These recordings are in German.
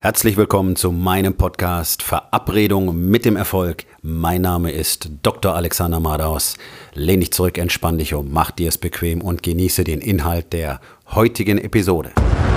Herzlich willkommen zu meinem Podcast Verabredung mit dem Erfolg. Mein Name ist Dr. Alexander Madaus. Lehn dich zurück, entspann dich um, mach dir es bequem und genieße den Inhalt der heutigen Episode.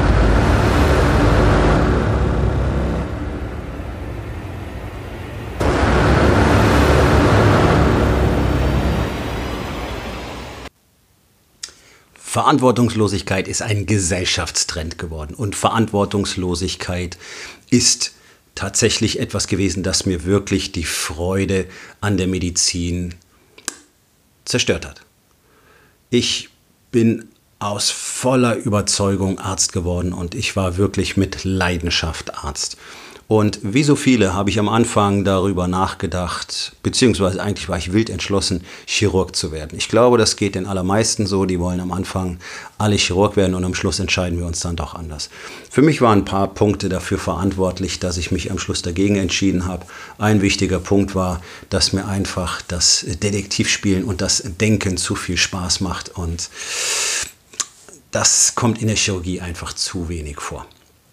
Verantwortungslosigkeit ist ein Gesellschaftstrend geworden und Verantwortungslosigkeit ist tatsächlich etwas gewesen, das mir wirklich die Freude an der Medizin zerstört hat. Ich bin aus voller Überzeugung Arzt geworden und ich war wirklich mit Leidenschaft Arzt. Und wie so viele habe ich am Anfang darüber nachgedacht, beziehungsweise eigentlich war ich wild entschlossen, Chirurg zu werden. Ich glaube, das geht den allermeisten so, die wollen am Anfang alle Chirurg werden und am Schluss entscheiden wir uns dann doch anders. Für mich waren ein paar Punkte dafür verantwortlich, dass ich mich am Schluss dagegen entschieden habe. Ein wichtiger Punkt war, dass mir einfach das Detektivspielen und das Denken zu viel Spaß macht und das kommt in der Chirurgie einfach zu wenig vor.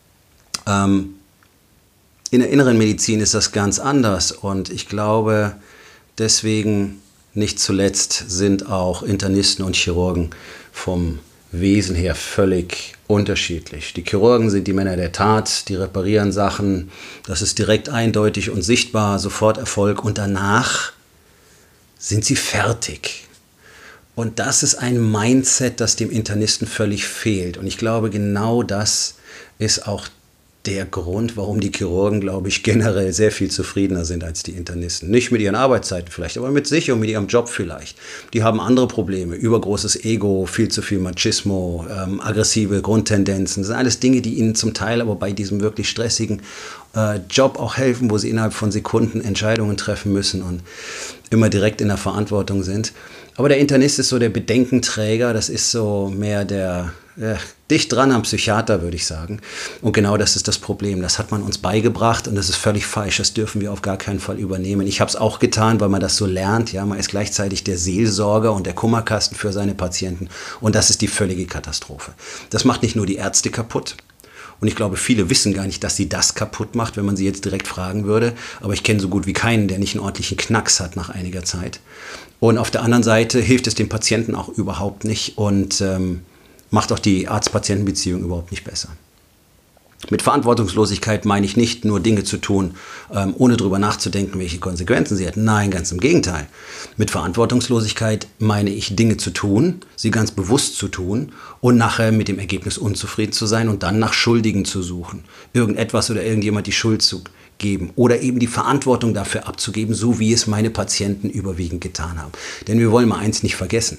In der inneren Medizin ist das ganz anders und ich glaube, deswegen nicht zuletzt sind auch Internisten und Chirurgen vom Wesen her völlig unterschiedlich. Die Chirurgen sind die Männer der Tat, die reparieren Sachen, das ist direkt eindeutig und sichtbar, sofort Erfolg und danach sind sie fertig. Und das ist ein Mindset, das dem Internisten völlig fehlt und ich glaube, genau das ist auch der Grund, warum die Chirurgen, glaube ich, generell sehr viel zufriedener sind als die Internisten. Nicht mit ihren Arbeitszeiten vielleicht, aber mit sich und mit ihrem Job vielleicht. Die haben andere Probleme, übergroßes Ego, viel zu viel Machismo, aggressive Grundtendenzen. Das sind alles Dinge, die ihnen zum Teil aber bei diesem wirklich stressigen Job auch helfen, wo sie innerhalb von Sekunden Entscheidungen treffen müssen und immer direkt in der Verantwortung sind. Aber der Internist ist so der Bedenkenträger, das ist so mehr der dicht dran am Psychiater, würde ich sagen. Und genau das ist das Problem. Das hat man uns beigebracht und das ist völlig falsch. Das dürfen wir auf gar keinen Fall übernehmen. Ich habe es auch getan, weil man das so lernt. Ja, man ist gleichzeitig der Seelsorger und der Kummerkasten für seine Patienten. Und das ist die völlige Katastrophe. Das macht nicht nur die Ärzte kaputt. Und ich glaube, viele wissen gar nicht, dass sie das kaputt macht, wenn man sie jetzt direkt fragen würde. Aber ich kenne so gut wie keinen, der nicht einen ordentlichen Knacks hat nach einiger Zeit. Und auf der anderen Seite hilft es dem Patienten auch überhaupt nicht und macht auch die Arzt-Patienten-Beziehung überhaupt nicht besser. Mit Verantwortungslosigkeit meine ich nicht nur Dinge zu tun, ohne darüber nachzudenken, welche Konsequenzen sie hätten. Nein, ganz im Gegenteil. Mit Verantwortungslosigkeit meine ich Dinge zu tun, sie ganz bewusst zu tun und nachher mit dem Ergebnis unzufrieden zu sein und dann nach Schuldigen zu suchen. Irgendetwas oder irgendjemand die Schuld zu geben oder eben die Verantwortung dafür abzugeben, so wie es meine Patienten überwiegend getan haben. Denn wir wollen mal eins nicht vergessen.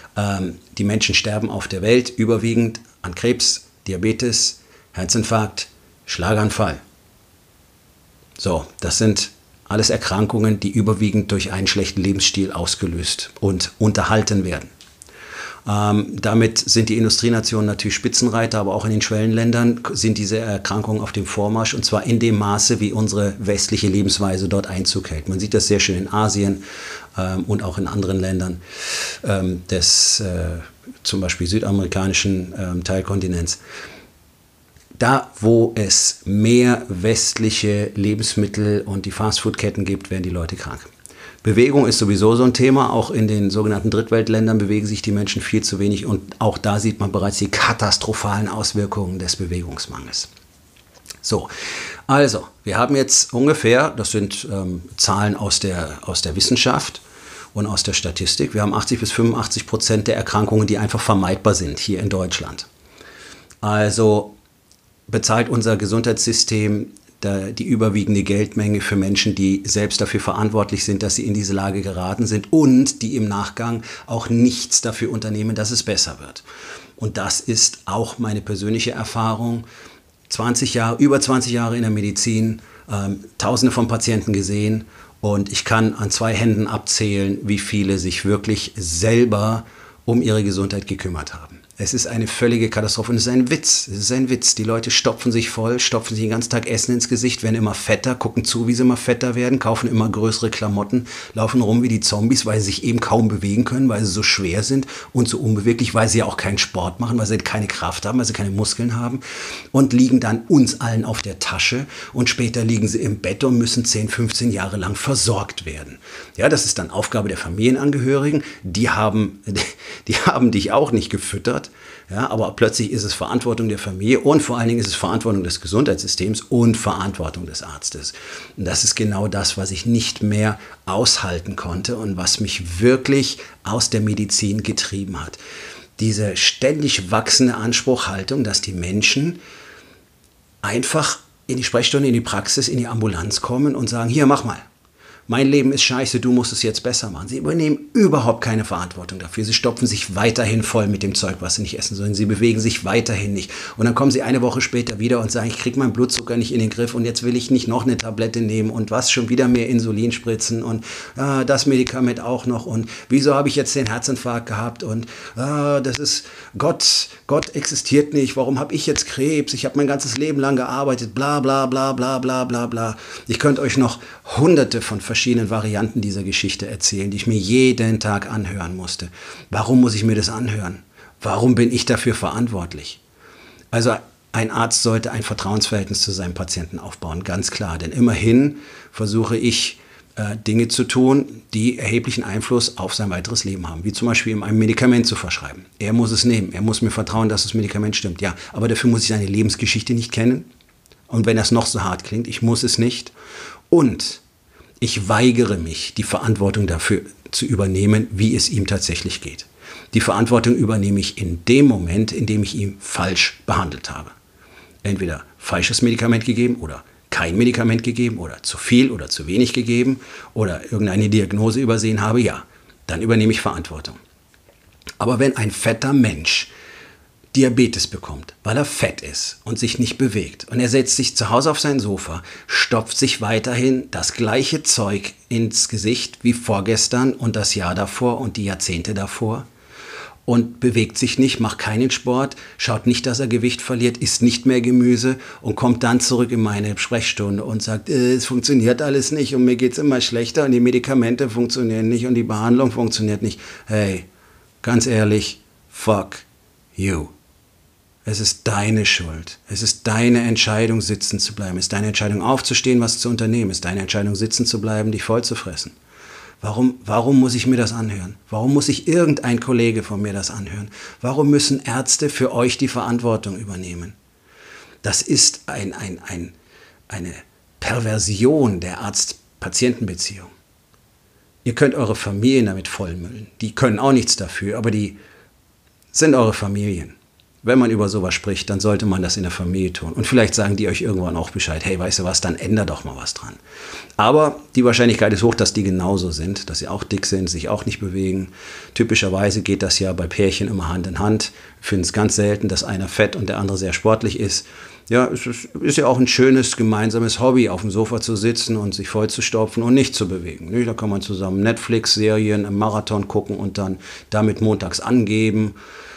Die Menschen sterben auf der Welt überwiegend an Krebs, Diabetes, Herzinfarkt, Schlaganfall. So, das sind alles Erkrankungen, die überwiegend durch einen schlechten Lebensstil ausgelöst und unterhalten werden. Damit sind die Industrienationen natürlich Spitzenreiter, aber auch in den Schwellenländern sind diese Erkrankungen auf dem Vormarsch und zwar in dem Maße, wie unsere westliche Lebensweise dort Einzug hält. Man sieht das sehr schön in Asien und auch in anderen Ländern des zum Beispiel südamerikanischen Teilkontinents. Da, wo es mehr westliche Lebensmittel und die Fastfood-Ketten gibt, werden die Leute krank. Bewegung ist sowieso so ein Thema. Auch in den sogenannten Drittweltländern bewegen sich die Menschen viel zu wenig. Und auch da sieht man bereits die katastrophalen Auswirkungen des Bewegungsmangels. So, also, wir haben jetzt ungefähr, das sind Zahlen aus der Wissenschaft und aus der Statistik, wir haben 80-85% der Erkrankungen, die einfach vermeidbar sind hier in Deutschland. Also bezahlt unser Gesundheitssystem die überwiegende Geldmenge für Menschen, die selbst dafür verantwortlich sind, dass sie in diese Lage geraten sind und die im Nachgang auch nichts dafür unternehmen, dass es besser wird. Und das ist auch meine persönliche Erfahrung. Über 20 Jahre in der Medizin, Tausende von Patienten gesehen und ich kann an 2 Händen abzählen, wie viele sich wirklich selber um ihre Gesundheit gekümmert haben. Es ist eine völlige Katastrophe und es ist ein Witz. Es ist ein Witz. Die Leute stopfen sich voll, stopfen sich den ganzen Tag Essen ins Gesicht, werden immer fetter, gucken zu, wie sie immer fetter werden, kaufen immer größere Klamotten, laufen rum wie die Zombies, weil sie sich eben kaum bewegen können, weil sie so schwer sind und so unbeweglich, weil sie ja auch keinen Sport machen, weil sie keine Kraft haben, weil sie keine Muskeln haben und liegen dann uns allen auf der Tasche und später liegen sie im Bett und müssen 10, 15 Jahre lang versorgt werden. Ja, das ist dann Aufgabe der Familienangehörigen. Die haben dich auch nicht gefüttert. Ja, aber plötzlich ist es Verantwortung der Familie und vor allen Dingen ist es Verantwortung des Gesundheitssystems und Verantwortung des Arztes. Und das ist genau das, was ich nicht mehr aushalten konnte und was mich wirklich aus der Medizin getrieben hat. Diese ständig wachsende Anspruchhaltung, dass die Menschen einfach in die Sprechstunde, in die Praxis, in die Ambulanz kommen und sagen, hier, mach mal. Mein Leben ist scheiße, du musst es jetzt besser machen. Sie übernehmen überhaupt keine Verantwortung dafür. Sie stopfen sich weiterhin voll mit dem Zeug, was sie nicht essen sollen. Sie bewegen sich weiterhin nicht. Und dann kommen sie eine Woche später wieder und sagen, ich kriege meinen Blutzucker nicht in den Griff und jetzt will ich nicht noch eine Tablette nehmen und was, schon wieder mehr Insulin spritzen und das Medikament auch noch und wieso habe ich jetzt den Herzinfarkt gehabt und das ist Gott existiert nicht, warum habe ich jetzt Krebs, ich habe mein ganzes Leben lang gearbeitet, bla bla bla bla bla bla bla. Ich könnte euch noch hunderte von verschiedenen Varianten dieser Geschichte erzählen, die ich mir jeden Tag anhören musste. Warum muss ich mir das anhören? Warum bin ich dafür verantwortlich? Also ein Arzt sollte ein Vertrauensverhältnis zu seinem Patienten aufbauen, ganz klar. Denn immerhin versuche ich, Dinge zu tun, die erheblichen Einfluss auf sein weiteres Leben haben. Wie zum Beispiel ihm ein Medikament zu verschreiben. Er muss es nehmen. Er muss mir vertrauen, dass das Medikament stimmt. Ja, aber dafür muss ich seine Lebensgeschichte nicht kennen. Und wenn das noch so hart klingt, ich muss es nicht. Und ich weigere mich, die Verantwortung dafür zu übernehmen, wie es ihm tatsächlich geht. Die Verantwortung übernehme ich in dem Moment, in dem ich ihn falsch behandelt habe. Entweder falsches Medikament gegeben oder kein Medikament gegeben oder zu viel oder zu wenig gegeben oder irgendeine Diagnose übersehen habe, ja, dann übernehme ich Verantwortung. Aber wenn ein fetter Mensch Diabetes bekommt, weil er fett ist und sich nicht bewegt und er setzt sich zu Hause auf sein Sofa, stopft sich weiterhin das gleiche Zeug ins Gesicht wie vorgestern und das Jahr davor und die Jahrzehnte davor und bewegt sich nicht, macht keinen Sport, schaut nicht, dass er Gewicht verliert, isst nicht mehr Gemüse und kommt dann zurück in meine Sprechstunde und sagt, es funktioniert alles nicht und mir geht es immer schlechter und die Medikamente funktionieren nicht und die Behandlung funktioniert nicht. Hey, ganz ehrlich, fuck you. Es ist deine Schuld. Es ist deine Entscheidung, sitzen zu bleiben. Es ist deine Entscheidung, aufzustehen, was zu unternehmen. Es ist deine Entscheidung, sitzen zu bleiben, dich voll zu fressen. Warum muss ich mir das anhören? Warum muss sich irgendein Kollege von mir das anhören? Warum müssen Ärzte für euch die Verantwortung übernehmen? Das ist eine Perversion der Arzt-Patienten-Beziehung. Ihr könnt eure Familien damit vollmüllen. Die können auch nichts dafür, aber die sind eure Familien. Wenn man über sowas spricht, dann sollte man das in der Familie tun. Und vielleicht sagen die euch irgendwann auch Bescheid, hey, weißt du was, dann änder doch mal was dran. Aber die Wahrscheinlichkeit ist hoch, dass die genauso sind, dass sie auch dick sind, sich auch nicht bewegen. Typischerweise geht das ja bei Pärchen immer Hand in Hand. Ich finde es ganz selten, dass einer fett und der andere sehr sportlich ist. Ja, es ist ja auch ein schönes gemeinsames Hobby, auf dem Sofa zu sitzen und sich vollzustopfen und nicht zu bewegen. Da kann man zusammen Netflix-Serien im Marathon gucken und dann damit montags angeben.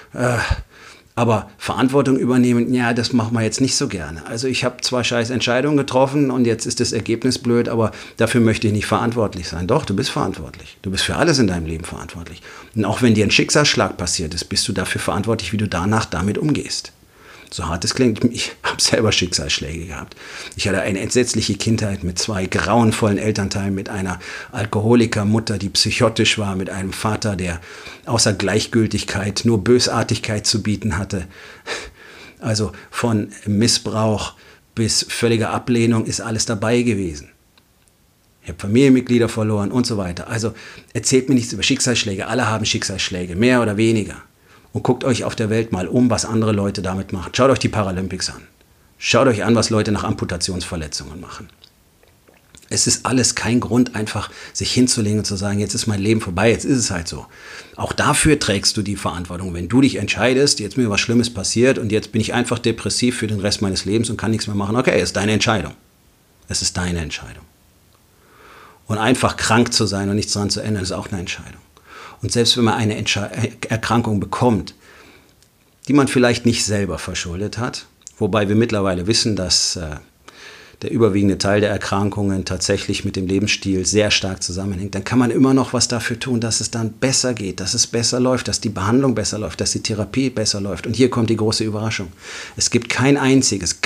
Aber Verantwortung übernehmen, ja, das machen wir jetzt nicht so gerne. Also ich habe zwar scheiß Entscheidungen getroffen und jetzt ist das Ergebnis blöd, aber dafür möchte ich nicht verantwortlich sein. Doch, du bist verantwortlich. Du bist für alles in deinem Leben verantwortlich. Und auch wenn dir ein Schicksalsschlag passiert ist, bist du dafür verantwortlich, wie du danach damit umgehst. So hart es klingt, ich habe selber Schicksalsschläge gehabt. Ich hatte eine entsetzliche Kindheit mit 2 grauenvollen Elternteilen, mit einer Alkoholikermutter, die psychotisch war, mit einem Vater, der außer Gleichgültigkeit nur Bösartigkeit zu bieten hatte. Also von Missbrauch bis völliger Ablehnung ist alles dabei gewesen. Ich habe Familienmitglieder verloren und so weiter. Also erzählt mir nichts über Schicksalsschläge. Alle haben Schicksalsschläge, mehr oder weniger. Und guckt euch auf der Welt mal um, was andere Leute damit machen. Schaut euch die Paralympics an. Schaut euch an, was Leute nach Amputationsverletzungen machen. Es ist alles kein Grund, einfach sich hinzulegen und zu sagen, jetzt ist mein Leben vorbei, jetzt ist es halt so. Auch dafür trägst du die Verantwortung. Wenn du dich entscheidest, jetzt mir was Schlimmes passiert und jetzt bin ich einfach depressiv für den Rest meines Lebens und kann nichts mehr machen, okay, es ist deine Entscheidung. Es ist deine Entscheidung. Und einfach krank zu sein und nichts daran zu ändern, ist auch eine Entscheidung. Und selbst wenn man eine Erkrankung bekommt, die man vielleicht nicht selber verschuldet hat, wobei wir mittlerweile wissen, dass der überwiegende Teil der Erkrankungen tatsächlich mit dem Lebensstil sehr stark zusammenhängt, dann kann man immer noch was dafür tun, dass es dann besser geht, dass es besser läuft, dass die Behandlung besser läuft, dass die Therapie besser läuft. Und hier kommt die große Überraschung. Es gibt kein einziges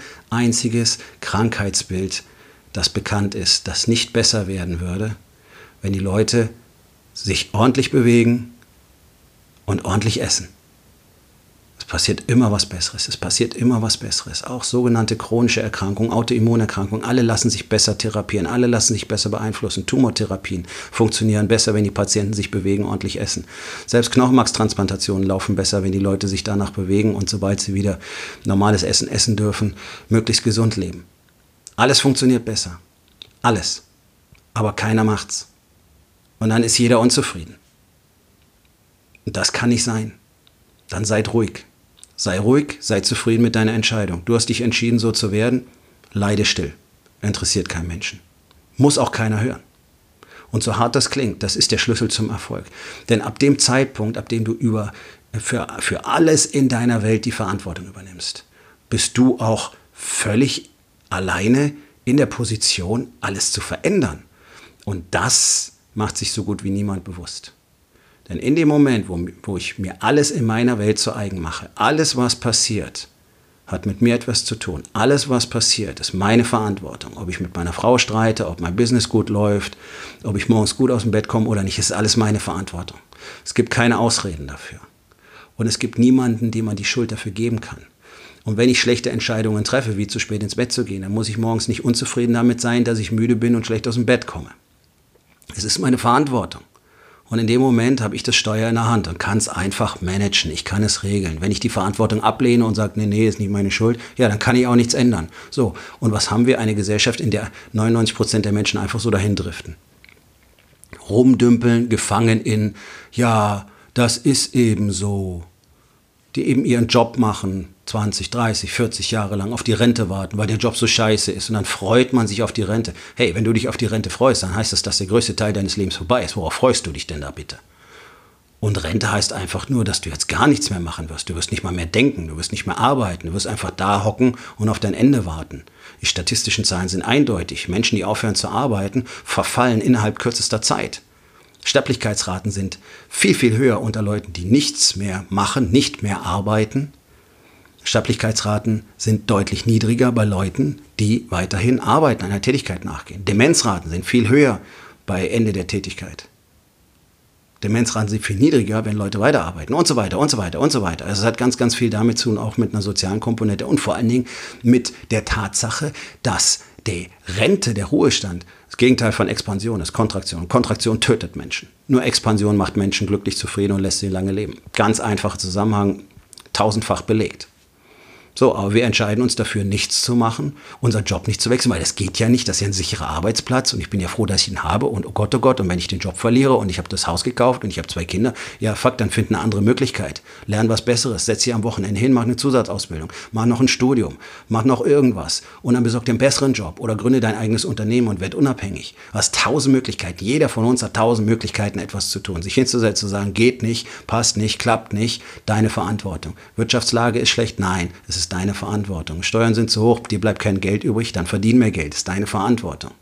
Krankheitsbild, das bekannt ist, das nicht besser werden würde, wenn die Leute sich ordentlich bewegen und ordentlich essen. Es passiert immer was Besseres. Es passiert immer was Besseres. Auch sogenannte chronische Erkrankungen, Autoimmunerkrankungen, alle lassen sich besser therapieren, alle lassen sich besser beeinflussen. Tumortherapien funktionieren besser, wenn die Patienten sich bewegen, ordentlich essen. Selbst Knochenmarkstransplantationen laufen besser, wenn die Leute sich danach bewegen und sobald sie wieder normales Essen essen dürfen, möglichst gesund leben. Alles funktioniert besser. Alles. Aber keiner macht's. Und dann ist jeder unzufrieden. Und das kann nicht sein. Dann seid ruhig. Sei ruhig, sei zufrieden mit deiner Entscheidung. Du hast dich entschieden, so zu werden. Leide still. Interessiert keinen Menschen. Muss auch keiner hören. Und so hart das klingt, das ist der Schlüssel zum Erfolg. Denn ab dem Zeitpunkt, ab dem du für alles in deiner Welt die Verantwortung übernimmst, bist du auch völlig alleine in der Position, alles zu verändern. Und das macht sich so gut wie niemand bewusst. Denn in dem Moment, wo ich mir alles in meiner Welt zu eigen mache, alles, was passiert, hat mit mir etwas zu tun. Alles, was passiert, ist meine Verantwortung. Ob ich mit meiner Frau streite, ob mein Business gut läuft, ob ich morgens gut aus dem Bett komme oder nicht, ist alles meine Verantwortung. Es gibt keine Ausreden dafür. Und es gibt niemanden, dem man die Schuld dafür geben kann. Und wenn ich schlechte Entscheidungen treffe, wie zu spät ins Bett zu gehen, dann muss ich morgens nicht unzufrieden damit sein, dass ich müde bin und schlecht aus dem Bett komme. Es ist meine Verantwortung. Und in dem Moment habe ich das Steuer in der Hand und kann es einfach managen. Ich kann es regeln. Wenn ich die Verantwortung ablehne und sage, nee, ist nicht meine Schuld, ja, dann kann ich auch nichts ändern. So, und was haben wir? Eine Gesellschaft, in der 99% der Menschen einfach so dahin driften. Rumdümpeln, gefangen in, ja, das ist eben so. Die eben ihren Job machen, 20, 30, 40 Jahre lang auf die Rente warten, weil der Job so scheiße ist. Und dann freut man sich auf die Rente. Hey, wenn du dich auf die Rente freust, dann heißt das, dass der größte Teil deines Lebens vorbei ist. Worauf freust du dich denn da bitte? Und Rente heißt einfach nur, dass du jetzt gar nichts mehr machen wirst. Du wirst nicht mal mehr denken, du wirst nicht mehr arbeiten. Du wirst einfach da hocken und auf dein Ende warten. Die statistischen Zahlen sind eindeutig. Menschen, die aufhören zu arbeiten, verfallen innerhalb kürzester Zeit. Sterblichkeitsraten sind viel, viel höher unter Leuten, die nichts mehr machen, nicht mehr arbeiten. Sterblichkeitsraten sind deutlich niedriger bei Leuten, die weiterhin arbeiten, einer Tätigkeit nachgehen. Demenzraten sind viel höher bei Ende der Tätigkeit. Demenzraten sind viel niedriger, wenn Leute weiterarbeiten und so weiter und so weiter und so weiter. Also es hat ganz, ganz viel damit zu tun, auch mit einer sozialen Komponente und vor allen Dingen mit der Tatsache, dass die Rente, der Ruhestand, das Gegenteil von Expansion ist Kontraktion. Kontraktion tötet Menschen. Nur Expansion macht Menschen glücklich, zufrieden und lässt sie lange leben. Ganz einfacher Zusammenhang, tausendfach belegt. So, aber wir entscheiden uns dafür, nichts zu machen, unseren Job nicht zu wechseln, weil das geht ja nicht, das ist ja ein sicherer Arbeitsplatz und ich bin ja froh, dass ich ihn habe und oh Gott, und wenn ich den Job verliere und ich habe das Haus gekauft und ich habe 2 Kinder, ja fuck, dann find eine andere Möglichkeit. Lern was Besseres, setz dich am Wochenende hin, mach eine Zusatzausbildung, mach noch ein Studium, mach noch irgendwas und dann besorg dir einen besseren Job oder gründe dein eigenes Unternehmen und werd unabhängig. Du hast 1000 Möglichkeiten, jeder von uns hat 1000 Möglichkeiten, etwas zu tun. Sich hinzusetzen, zu sagen, geht nicht, passt nicht, klappt nicht, deine Verantwortung. Wirtschaftslage ist schlecht, nein, es ist deine Verantwortung. Steuern sind zu hoch, dir bleibt kein Geld übrig, dann verdien mehr Geld, ist deine Verantwortung.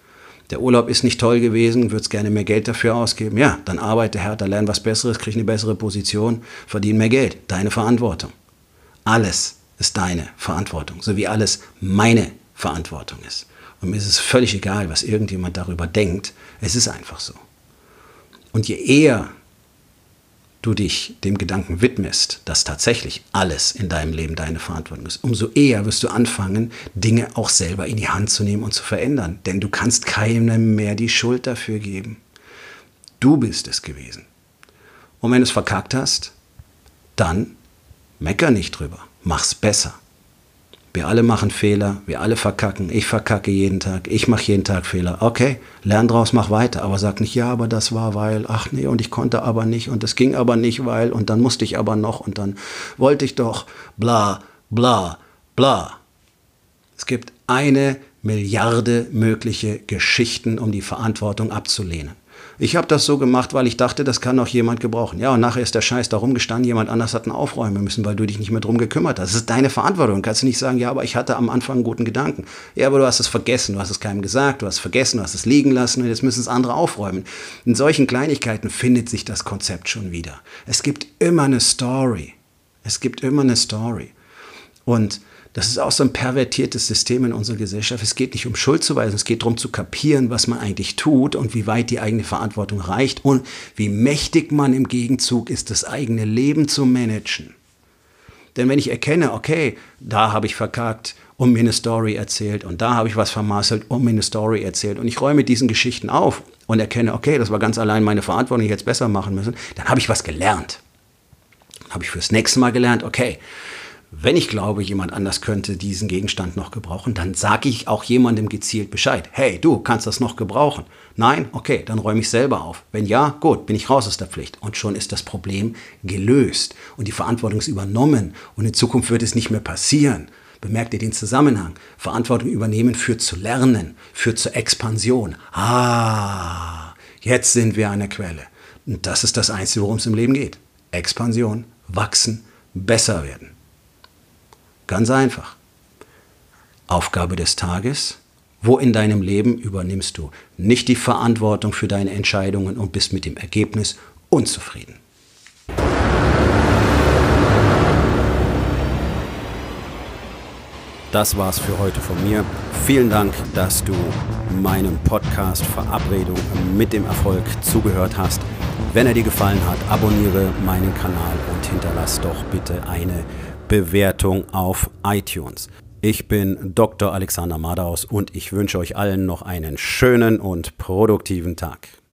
Der Urlaub ist nicht toll gewesen, würdest gerne mehr Geld dafür ausgeben, ja, dann arbeite härter, lern was Besseres, krieg eine bessere Position, verdien mehr Geld, deine Verantwortung. Alles ist deine Verantwortung, so wie alles meine Verantwortung ist. Und mir ist es völlig egal, was irgendjemand darüber denkt, es ist einfach so. Und je eher du dich dem Gedanken widmest, dass tatsächlich alles in deinem Leben deine Verantwortung ist, umso eher wirst du anfangen, Dinge auch selber in die Hand zu nehmen und zu verändern. Denn du kannst keinem mehr die Schuld dafür geben. Du bist es gewesen. Und wenn du es verkackt hast, dann mecker nicht drüber. Mach's besser. Wir alle machen Fehler, wir alle verkacken. Ich verkacke jeden Tag, ich mache jeden Tag Fehler. Okay, lern draus, mach weiter. Aber sag nicht, ja, aber das war weil, ach nee, und ich konnte aber nicht und es ging aber nicht, weil und dann musste ich aber noch und dann wollte ich doch, bla, bla, bla. Es gibt 1 Milliarde mögliche Geschichten, um die Verantwortung abzulehnen. Ich habe das so gemacht, weil ich dachte, das kann noch jemand gebrauchen. Ja, und nachher ist der Scheiß da rumgestanden, jemand anders hat ihn aufräumen müssen, weil du dich nicht mehr drum gekümmert hast. Das ist deine Verantwortung. Kannst du nicht sagen, ja, aber ich hatte am Anfang einen guten Gedanken. Ja, aber du hast es vergessen, du hast es keinem gesagt, du hast es vergessen, du hast es liegen lassen und jetzt müssen es andere aufräumen. In solchen Kleinigkeiten findet sich das Konzept schon wieder. Es gibt immer eine Story. Es gibt immer eine Story. Und das ist auch so ein pervertiertes System in unserer Gesellschaft. Es geht nicht um Schuldzuweisung, es geht darum zu kapieren, was man eigentlich tut und wie weit die eigene Verantwortung reicht und wie mächtig man im Gegenzug ist, das eigene Leben zu managen. Denn wenn ich erkenne, okay, da habe ich verkackt und mir eine Story erzählt und da habe ich was vermasselt und mir eine Story erzählt und ich räume mit diesen Geschichten auf und erkenne, okay, das war ganz allein meine Verantwortung, ich hätte es besser machen müssen, dann habe ich was gelernt. Dann habe ich fürs nächste Mal gelernt, okay, wenn ich glaube, jemand anders könnte diesen Gegenstand noch gebrauchen, dann sage ich auch jemandem gezielt Bescheid. Hey, du kannst das noch gebrauchen. Nein? Okay, dann räume ich selber auf. Wenn ja, gut, bin ich raus aus der Pflicht. Und schon ist das Problem gelöst und die Verantwortung ist übernommen und in Zukunft wird es nicht mehr passieren. Bemerkt ihr den Zusammenhang? Verantwortung übernehmen führt zu Lernen, führt zur Expansion. Jetzt sind wir an der Quelle. Und das ist das Einzige, worum es im Leben geht. Expansion, wachsen, besser werden. Ganz einfach. Aufgabe des Tages. Wo in deinem Leben übernimmst du nicht die Verantwortung für deine Entscheidungen und bist mit dem Ergebnis unzufrieden? Das war's für heute von mir. Vielen Dank, dass du meinem Podcast Verabredung mit dem Erfolg zugehört hast. Wenn er dir gefallen hat, abonniere meinen Kanal und hinterlass doch bitte eine Bewertung auf iTunes. Ich bin Dr. Alexander Madaus und ich wünsche euch allen noch einen schönen und produktiven Tag.